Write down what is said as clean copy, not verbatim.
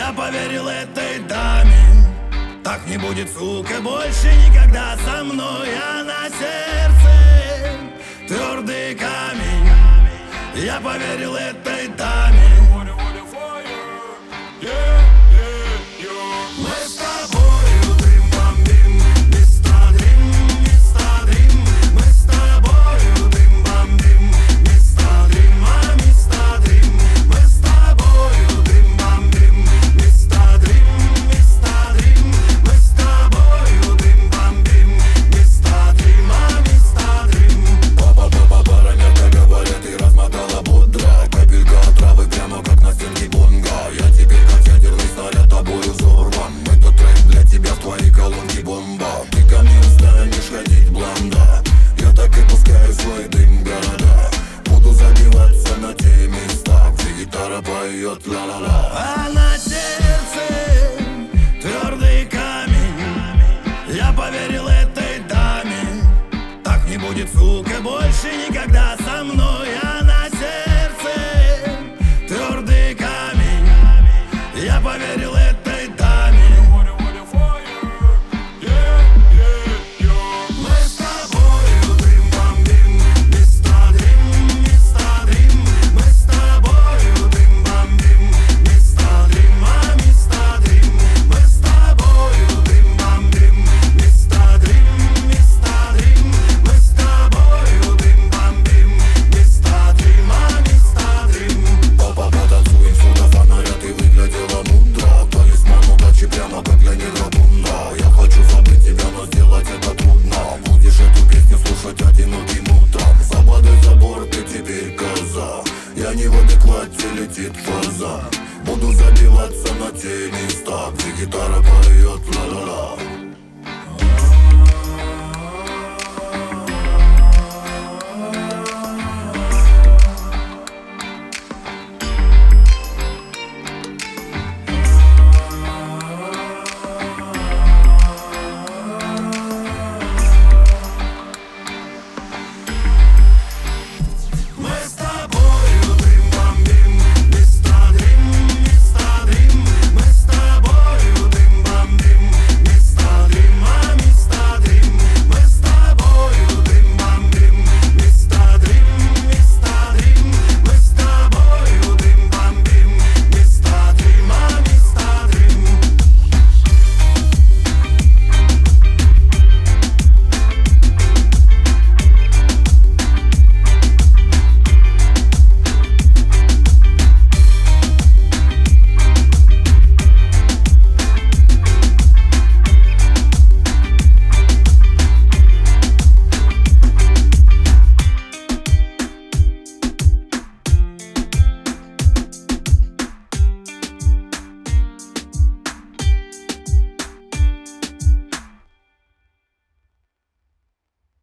Я поверил этой даме. Так не будет, сука, больше никогда со мной. А на сердце твердый камень. Я поверил этой даме. Мы с тобою дым бомбим, мистер Дрим. Мы с тобою дым бомбим, мистер Дрим. Мы с тобою дым бомбим, мистер Дрим. Мы с тобою дым бомбим, мистер Дрим. Папа, паранята говорят, и размотала будра. Капелька травы прямо как на стенке бонга. Я теперь как ядерный снаряд тобою взорван. Этот трек для тебя в твоей колонке бомба. Ты ко мне устанешь ходить блонда. Я так и пускаю свой дым в города. Буду забиваться на те места, где гитара поет ла-ла-ла. А на сердце твердый камень. Я поверил этой даме. Так не будет, сука, больше никогда